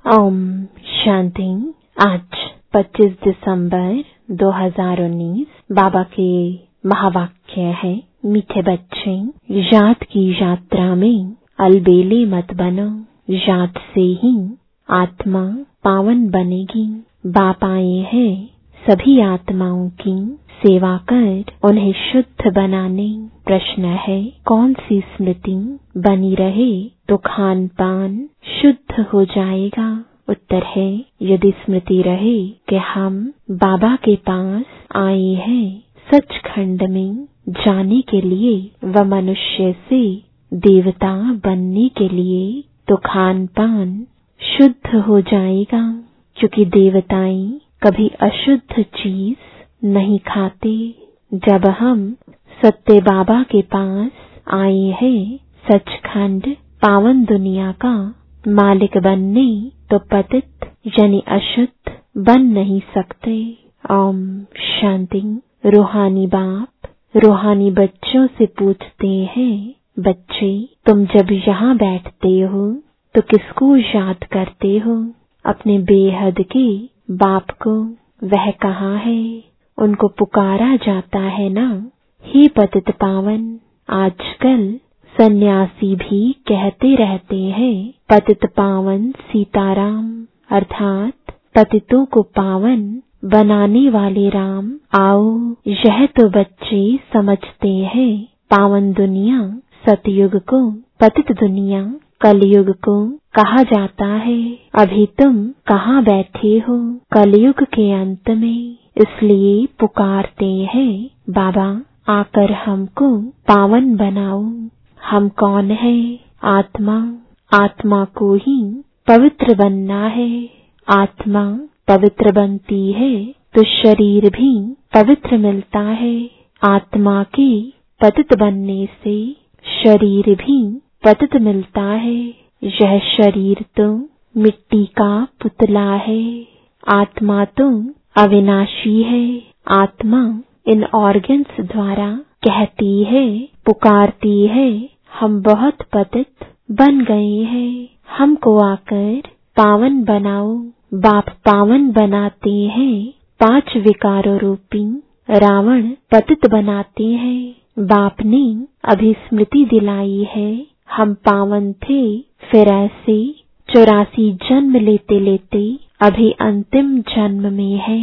ओम शांति। आज 25 दिसंबर 2019 बाबा के महावाक्य है, मीठे बच्चे, याद की यात्रा में अलबेले मत बनो, याद से ही आत्मा पावन बनेगी। बाप आए हैं सभी आत्माओं की सेवा कर उन्हें शुद्ध बनाने। प्रश्न है, कौन सी स्मृति बनी रहे तो खान पान शुद्ध हो जाएगा? उत्तर है, यदि स्मृति रहे कि हम बाबा के पास आए हैं सचखंड में जाने के लिए व मनुष्य से देवता बनने के लिए, तो खान पान शुद्ध हो जाएगा, क्योंकि देवताएं कभी अशुद्ध चीज नहीं खाते। जब हम सत्य बाबा के पास आए हैं सचखंड पावन दुनिया का मालिक बनने, तो पतित यानी अशुद्ध बन नहीं सकते। ओम शांति। रूहानी बाप रूहानी बच्चों से पूछते हैं, बच्चे तुम जब यहाँ बैठते हो तो किसको याद करते हो? अपने बेहद के बाप को। वह कहाँ है? उनको पुकारा जाता है ना। हे पतित पावन, आजकल सन्यासी भी कहते रहते हैं पतित पावन सीताराम, अर्थात पतितों को पावन बनाने वाले राम आओ। यह तो बच्चे समझते हैं पावन दुनिया सतयुग को, पतित दुनिया कलयुग को कहा जाता है। अभी तुम कहाँ बैठे हो? कलयुग के अंत में। इसलिए पुकारते हैं, बाबा आकर हमको पावन बनाओ। हम कौन है? आत्मा। आत्मा को ही पवित्र बनना है। आत्मा पवित्र बनती है तो शरीर भी पवित्र मिलता है। आत्मा के पतित बनने से शरीर भी पतित मिलता है। यह शरीर तो मिट्टी का पुतला है, आत्मा तो अविनाशी है। आत्मा इन ऑर्गन्स द्वारा कहती है, पुकारती है, हम बहुत पतित बन गए हैं, हमको आकर पावन बनाओ। बाप पावन बनाते हैं, 5 विकारों रूपी रावण पतित बनाते हैं। बाप ने अभी स्मृति दिलाई है, हम पावन थे, फिर ऐसे 84 जन्म लेते लेते अभी अंतिम जन्म में है।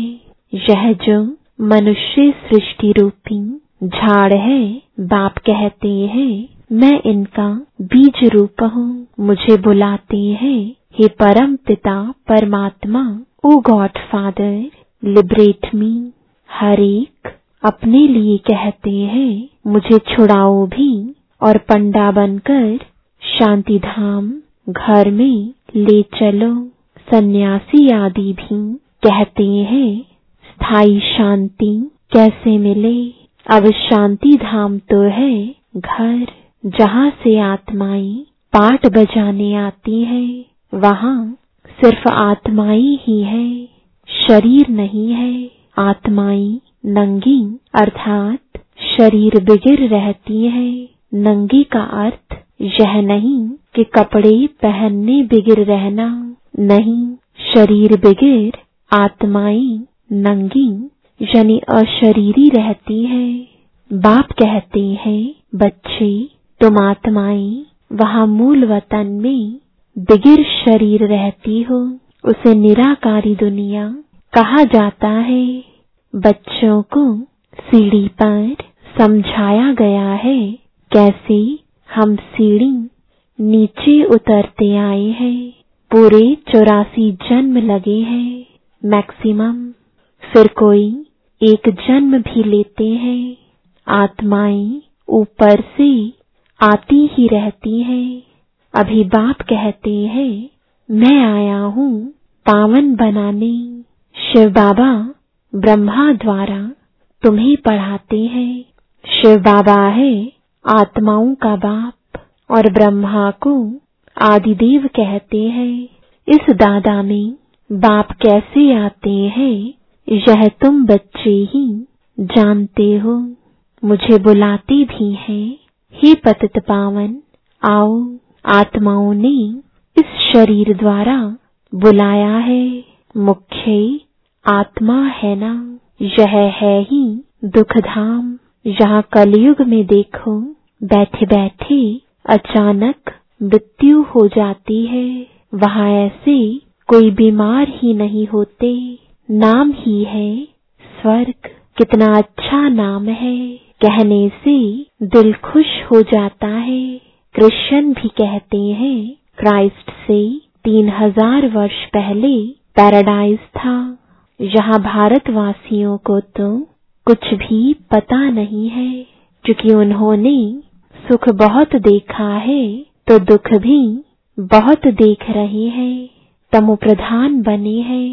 यह जो मनुष्य सृष्टि रूपी झाड़ है, बाप कहते हैं मैं इनका बीज रूप हूँ। मुझे बुलाते हैं, हे परम पिता परमात्मा, oh God father liberate me. हर एक अपने लिए कहते हैं, मुझे छुड़ाओ भी और पंडा बनकर शांति धाम घर में ले चलो। सन्यासी आदि भी कहते हैं, स्थायी शांति कैसे मिले? अब शांति धाम तो है घर, जहाँ से आत्माएं पाठ बजाने आती हैं। वहाँ सिर्फ आत्माएं ही है, शरीर नहीं है। आत्माएं नंगी अर्थात शरीर बिगिर रहती है। नंगी का अर्थ यह नहीं कि कपड़े पहनने बिगिर रहना, नहीं, शरीर बिगिर आत्माएं नंगी यानी अशरीरी रहती है। बाप कहते हैं, बच्चे तुम आत्माएं वहाँ मूल वतन में बिगिर शरीर रहती हो, उसे निराकारी दुनिया कहा जाता है। बच्चों को सीढ़ी पर समझाया गया है कैसे हम सीढ़ी नीचे उतरते आए हैं। पूरे 84 जन्म लगे हैं मैक्सिमम, फिर कोई एक जन्म भी लेते हैं। आत्माएं ऊपर से आती ही रहती हैं। अभी बाप कहते हैं, मैं आया हूँ पावन बनाने। शिव बाबा ब्रह्मा द्वारा तुम्हें पढ़ाते हैं। शिव बाबा है आत्माओं का बाप और ब्रह्मा को आदिदेव कहते हैं। इस दादा में बाप कैसे आते हैं यह तुम बच्चे ही जानते हो। मुझे बुलाते भी हैं, हे पतित पावन आओ। आत्माओं ने इस शरीर द्वारा बुलाया है। मुख्य आत्मा है ना, यह है ही दुख धाम। यहाँ कलयुग में देखो, बैठे बैठे अचानक मृत्यु हो जाती है। वहाँ ऐसे कोई बीमार ही नहीं होते। नाम ही है स्वर्ग। कितना अच्छा नाम है, कहने से दिल खुश हो जाता है। कृष्ण भी कहते हैं, क्राइस्ट से 3000 वर्ष पहले पैराडाइज था। यहाँ भारतवासियों को तो कुछ भी पता नहीं है, क्योंकि उन्होंने सुख बहुत देखा है तो दुख भी बहुत देख रहे हैं। तमो प्रधान बने हैं।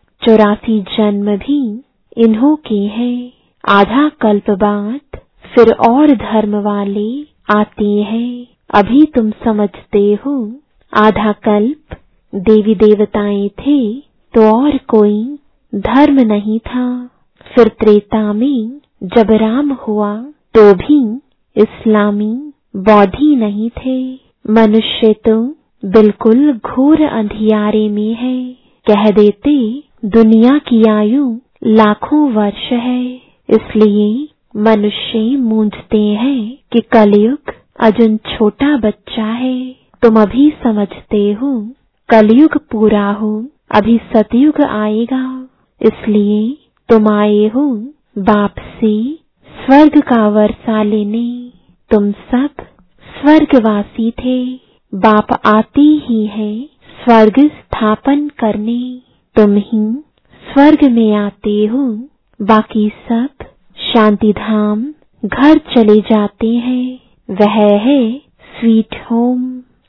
84 जन्म भी इन्हों के हैं। आधा कल्प बाद फिर और धर्म वाले आते हैं। अभी तुम समझते हो, आधा कल्प देवी देवताएं थे तो और कोई धर्म नहीं था। फिर त्रेता में जब राम हुआ तो भी इस्लामी बौद्धि नहीं थे। मनुष्य तो बिल्कुल घोर अंधियारे में है। कह देते दुनिया की आयु लाखों वर्ष है, इसलिए मनुष्य मूंझते हैं कि कलयुग अजून छोटा बच्चा है। तुम अभी समझते हो कलयुग पूरा हो, अभी सतयुग आएगा, इसलिए तुम आए हो बाप से स्वर्ग का वर्षा लेने। तुम सब स्वर्गवासी थे, बाप आते ही है स्वर्ग स्थापन करने। तुम ही स्वर्ग में आते हो, बाकी सब शांति धाम घर चले जाते हैं। वह है स्वीट होम।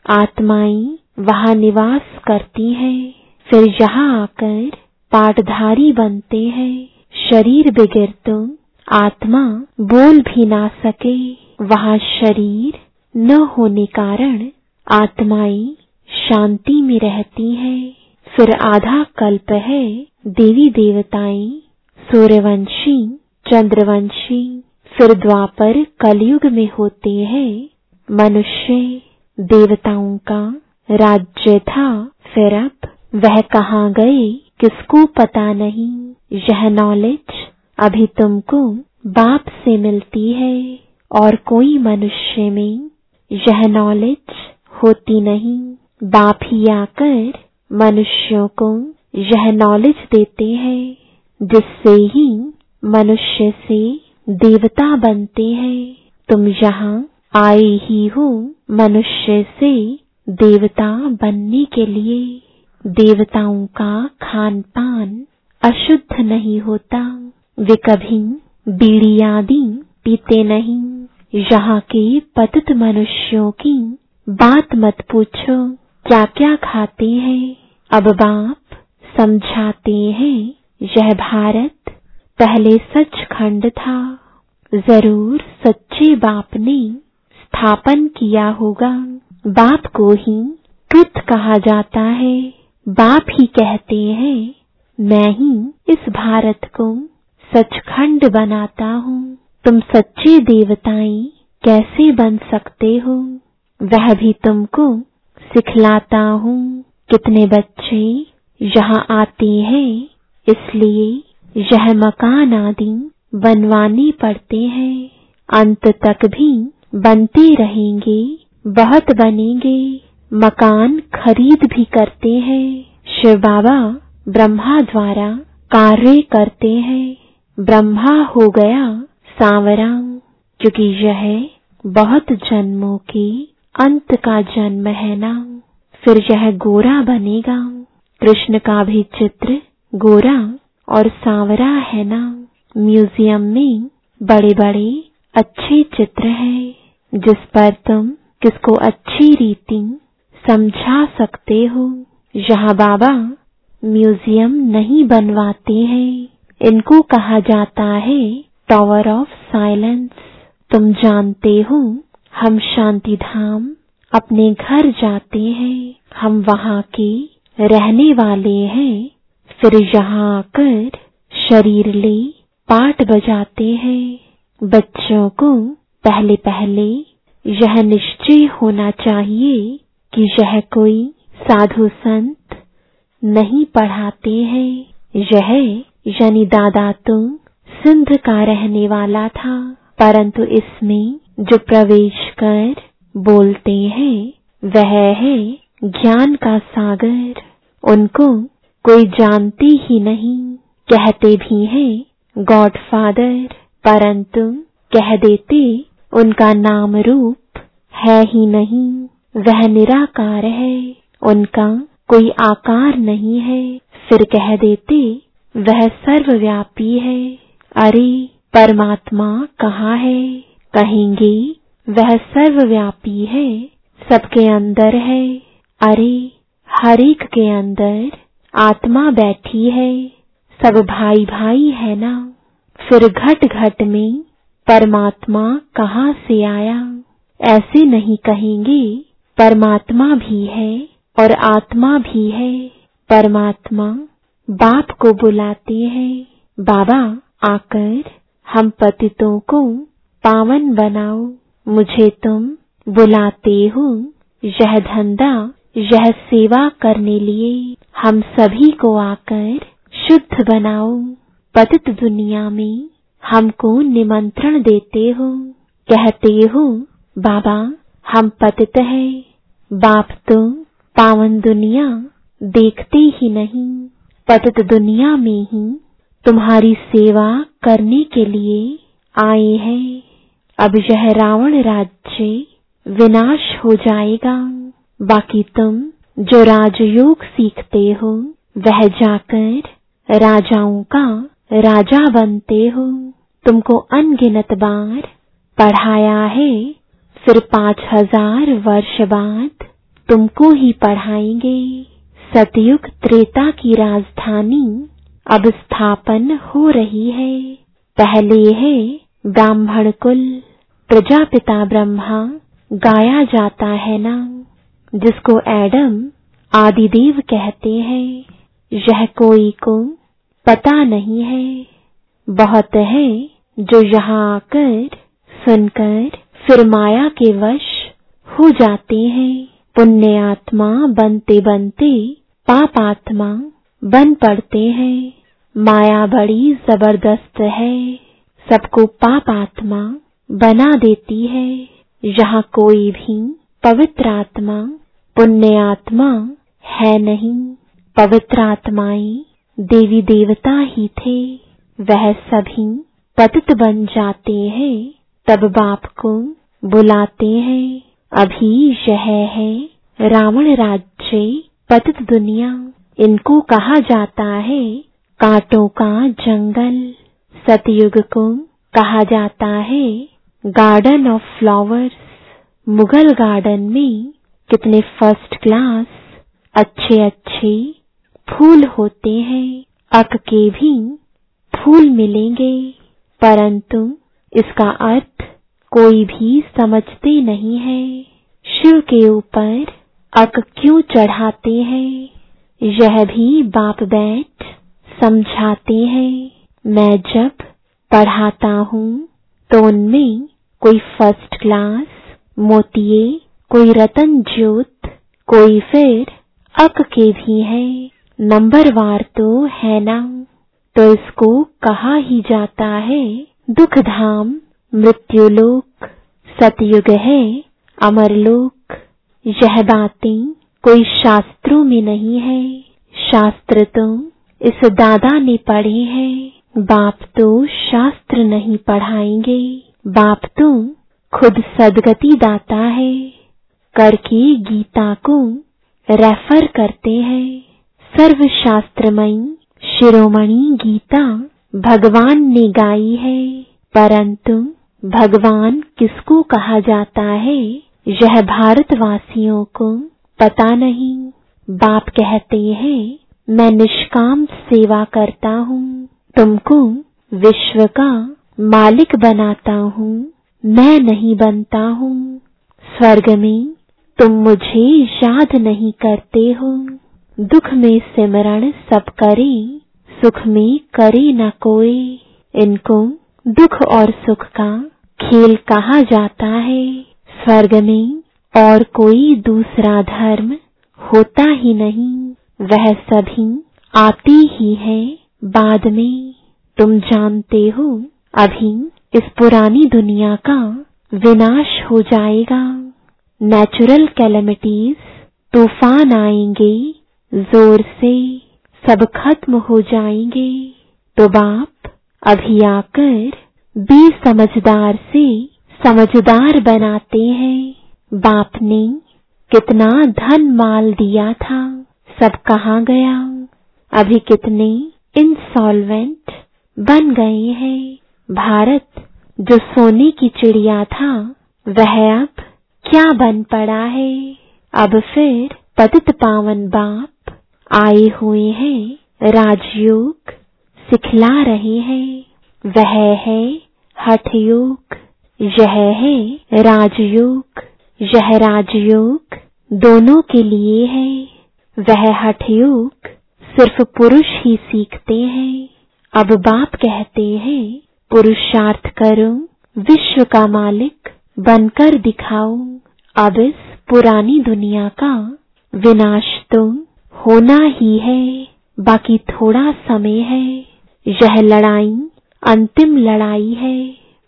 आत्माएं वहाँ निवास करती हैं, फिर यहाँ आकर पाठधारी बनते हैं। शरीर बिगड़ तो आत्मा बोल भी ना सके। वहाँ शरीर न होने कारण आत्माएं शांति में रहती हैं। फिर आधा कल्प है देवी देवताएं सूर्यवंशी चंद्रवंशी। फिर द्वापर कलयुग में होते हैं मनुष्य। देवताओं का राज्य था, फिर अब वह कहाँ गए किसको पता नहीं। यह नॉलेज अभी तुमको बाप से मिलती है और कोई मनुष्य में यह नॉलेज होती नहीं। बाप ही आकर मनुष्यों को यह नॉलेज देते हैं, जिससे ही मनुष्य से देवता बनते हैं। तुम यहाँ आए ही हो मनुष्य से देवता बनने के लिए। देवताओं का खान पान अशुद्ध नहीं होता, वे कभी बीड़ी आदि पीते नहीं। यहाँ के पतित मनुष्यों की बात मत पूछो, क्या क्या खाते हैं। अब बाप समझाते हैं, यह भारत पहले सचखंड था। जरूर सच्चे बाप ने स्थापन किया होगा। बाप को ही कृत कहा जाता है। बाप ही कहते हैं, मैं ही इस भारत को सचखंड बनाता हूँ। तुम सच्चे देवताएं कैसे बन सकते हो, वह भी तुमको सिखलाता हूँ। कितने बच्चे यहाँ आते हैं, इसलिए यह मकान आदि बनवाने पड़ते हैं। अंत तक भी बनते रहेंगे, बहुत बनेंगे। मकान खरीद भी करते हैं। शिव बाबा ब्रह्मा द्वारा कार्य करते हैं। ब्रह्मा हो गया सांवरा, क्योंकि यह बहुत जन्मों के अंत का जन्म है ना। फिर यह गोरा बनेगा। कृष्ण का भी चित्र गोरा और सांवरा है ना। म्यूजियम में बड़े बड़े अच्छे चित्र हैं, जिस पर तुम किसको अच्छी रीति समझा सकते हो। यहाँ बाबा म्यूजियम नहीं बनवाते हैं, इनको कहा जाता है टावर ऑफ साइलेंस। तुम जानते हो, हम शांति धाम अपने घर जाते हैं, हम वहाँ के रहने वाले हैं। फिर यहाँ आकर शरीर ले पाठ बजाते हैं। बच्चों को पहले पहले यह निश्चय होना चाहिए कि यह कोई साधु संत नहीं पढ़ाते हैं। यह यानी दादा तो सिंध का रहने वाला था, परंतु इसमें जो प्रवेश कर बोलते हैं वह है ज्ञान का सागर। उनको कोई जानते ही नहीं। कहते भी हैं गॉडफादर, परंतु कह देते उनका नाम रूप है ही नहीं। वह निराकार है, उनका कोई आकार नहीं है। फिर कह देते वह सर्वव्यापी है। अरे परमात्मा कहाँ है? कहेंगे वह सर्वव्यापी है, सबके अंदर है। अरे हर एक के अंदर आत्मा बैठी है, सब भाई भाई है ना। फिर घट घट में परमात्मा कहाँ से आया? ऐसे नहीं कहेंगे परमात्मा भी है और आत्मा भी है। परमात्मा बाप को बुलाते हैं, बाबा आकर हम पतितों को पावन बनाओ। मुझे तुम बुलाते हो यह धंधा, यह सेवा करने लिए। हम सभी को आकर शुद्ध बनाओ। पतित दुनिया में हमको निमंत्रण देते हो, कहते हो बाबा हम पतित हैं। बाप तो पावन दुनिया देखते ही नहीं, पतित दुनिया में ही तुम्हारी सेवा करने के लिए आए हैं। अब यह रावण राज्य विनाश हो जाएगा। बाकी तुम जो राजयोग सीखते हो वह जाकर राजाओं का राजा बनते हो। तुमको अनगिनत बार पढ़ाया है, फिर 5000 वर्ष बाद तुमको ही पढ़ाएंगे। सतयुग त्रेता की राजधानी अब स्थापन हो रही है। पहले है ब्राह्मण कुल, प्रजापिता ब्रह्मा गाया जाता है ना, जिसको एडम आदिदेव कहते हैं। यह कोई को पता नहीं है। बहुत है जो यहाँ आकर सुनकर फिर माया के वश हो जाते हैं। पुण्य आत्मा बनते बनते पाप आत्मा बन पड़ते हैं। माया बड़ी जबरदस्त है, सबको पाप आत्मा बना देती है। यहाँ कोई भी पवित्र आत्मा पुण्य आत्मा है नहीं। पवित्र आत्माएं देवी देवता ही थे, वह सभी पतित बन जाते हैं, तब बाप को बुलाते हैं। अभी यह है रावण राज्य, पतित दुनिया। इनको कहा जाता है कांटों का जंगल। सतयुग को कहा जाता है garden of flowers. Mughal garden में कितने फर्स्ट क्लास अच्छे अच्छे फूल होते हैं। अक के भी फूल मिलेंगे, परंतु इसका अर्थ कोई भी समझते नहीं है। शिव के ऊपर अक क्यों चढ़ाते हैं, यह भी बाप बैठ समझाते हैं। मैं जब पढ़ाता हूँ तो उनमें कोई फर्स्ट क्लास मोतिये, कोई रतन ज्योत, कोई फिर अक के भी है। नंबरवार तो है ना, तो इसको कहा ही जाता है दुख धाम, मृत्युलोक। सतयुग है अमरलोक। यह बातें कोई शास्त्रों में नहीं है। शास्त्र तो इस दादा ने पढ़े हैं। बाप तो शास्त्र नहीं पढ़ाएंगे। बाप तो खुद सदगति दाता है, करके गीता को रेफर करते हैं। सर्वशास्त्रमयी शिरोमणि गीता भगवान ने गाई है, परंतु भगवान किसको कहा जाता है यह भारतवासियों को पता नहीं। बाप कहते हैं मैं निष्काम सेवा करता हूँ, तुमको विश्व का मालिक बनाता हूँ, मैं नहीं बनता हूँ। स्वर्ग में तुम मुझे याद नहीं करते हो। दुख में सिमरण सब करे, सुख में करे न कोई। इनको दुख और सुख का खेल कहा जाता है। स्वर्ग में और कोई दूसरा धर्म होता ही नहीं। वह सभी आते ही है बाद में। तुम जानते हो अभी इस पुरानी दुनिया का विनाश हो जाएगा। नेचुरल कैलेमिटीज, तूफान आएंगे जोर से, सब खत्म हो जाएंगे। तो बाप अभी आकर बेसमझदार से समझदार बनाते हैं। बाप ने कितना धन माल दिया था, सब कहाँ गया? अभी कितने इंसॉल्वेंट बन गए हैं। भारत जो सोने की चिड़िया था वह अब क्या बन पड़ा है। अब फिर पतित पावन बाप आए हुए हैं, राजयोग सिखला रहे हैं। वह है हठ योग, यह है राजयोग। यह राजयोग दोनों के लिए है। वह हठ योग सिर्फ पुरुष ही सीखते हैं। अब बाप कहते हैं पुरुषार्थ करो, विश्व का मालिक बनकर दिखाओ। अब इस पुरानी दुनिया का विनाश तो होना ही है, बाकी थोड़ा समय है। यह लड़ाई अंतिम लड़ाई है।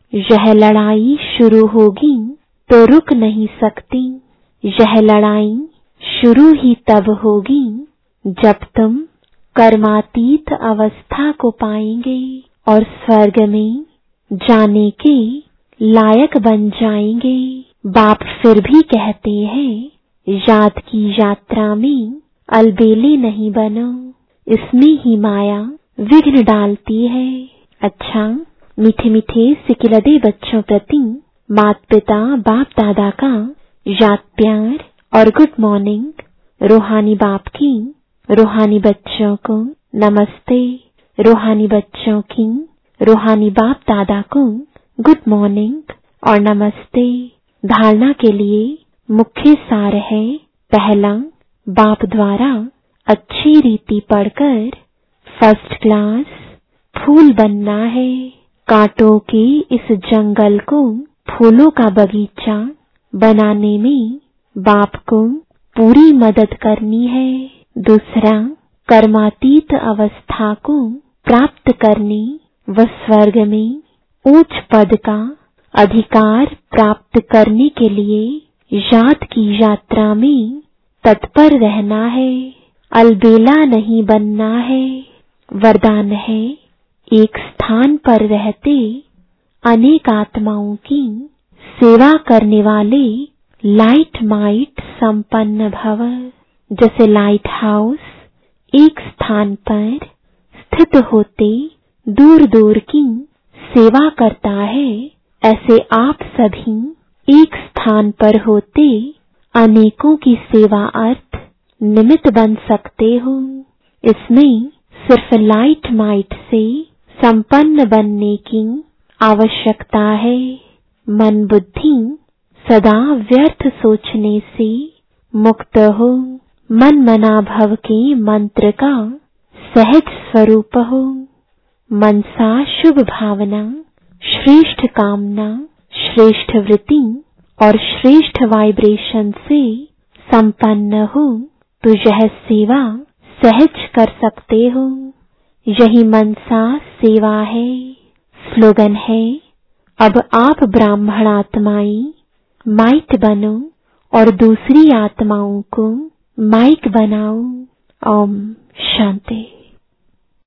यह लड़ाई शुरू होगी तो रुक नहीं सकती। यह लड़ाई शुरू ही तब होगी जब तुम कर्मातीत अवस्था को पाएंगे और स्वर्ग में जाने के लायक बन जाएंगे। बाप फिर भी कहते हैं याद की यात्रा में अलबेले नहीं बनो, इसमें ही माया विघ्न डालती है। अच्छा, मीठे मीठे सिकिलदे बच्चों प्रति माता पिता बाप दादा का याद प्यार और गुड मॉर्निंग। रूहानी बाप की रूहानी बच्चों को नमस्ते। रूहानी बच्चों की रूहानी बाप दादा को गुड मॉर्निंग और नमस्ते। धारणा के लिए मुख्य सार है, पहला, बाप द्वारा अच्छी रीति पढ़कर फर्स्ट क्लास फूल बनना है। कांटों के इस जंगल को फूलों का बगीचा बनाने में बाप को पूरी मदद करनी है। दूसरा, कर्मातीत अवस्था को प्राप्त करने व स्वर्ग में उच्च पद का अधिकार प्राप्त करने के लिए याद की यात्रा में तत्पर रहना है, अलबेला नहीं बनना है। वरदान है, एक स्थान पर रहते अनेक आत्माओं की सेवा करने वाले लाइट माइट संपन्न भव। जैसे लाइट हाउस एक स्थान पर स्थित होते दूर दूर की सेवा करता है, ऐसे आप सभी एक स्थान पर होते अनेकों की सेवा अर्थ निमित्त बन सकते हो। इसमें सिर्फ लाइट माइट से संपन्न बनने की आवश्यकता है। मन बुद्धि सदा व्यर्थ सोचने से मुक्त हो। मन मना भव के मंत्र का सहज स्वरूप हो। मनसा शुभ भावना, श्रेष्ठ कामना, श्रेष्ठ वृत्ति और श्रेष्ठ वाइब्रेशन से संपन्न हो तो यह सेवा सहज कर सकते हो। यही मनसा सेवा है। स्लोगन है, अब आप ब्राह्मण आत्माएं माइक बनो और दूसरी आत्माओं को माइक बनाओ। ओम शांति।